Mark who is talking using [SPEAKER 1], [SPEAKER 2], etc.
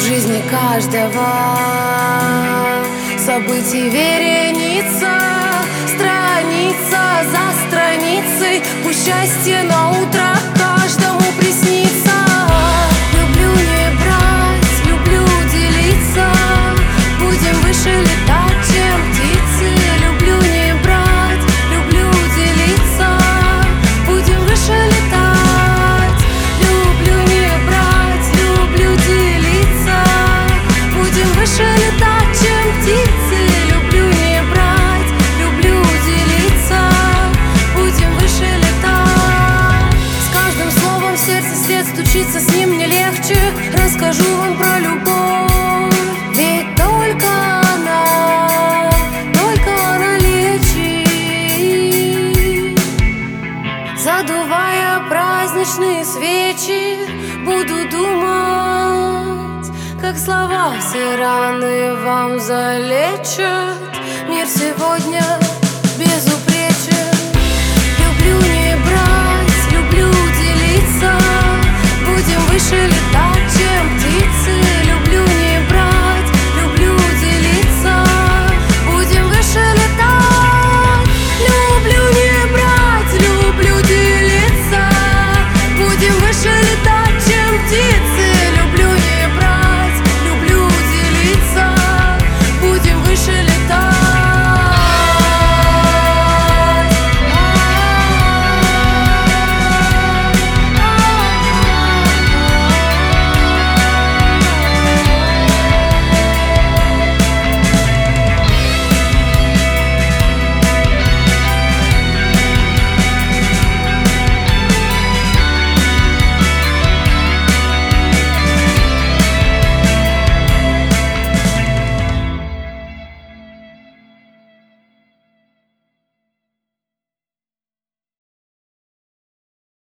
[SPEAKER 1] жизни каждого событий вереница, страница за страницей. Пусть счастье на утро каждому приснится. Люблю не брать, люблю делиться. Будем выше летать, чем птицы. Люблю не брать, люблю делиться. Будем выше летать. Люблю не брать, люблю делиться. Будем выше летать, чем птицы. Люблю не брать, люблю делиться. Будем выше летать. С каждым словом в сердце свет стучится, с ним мне легче. Расскажу вам про любовь, ведь только она лечит. Задувая праздничные свечи, буду думать, как слова все раны вам залечат. Мир сегодня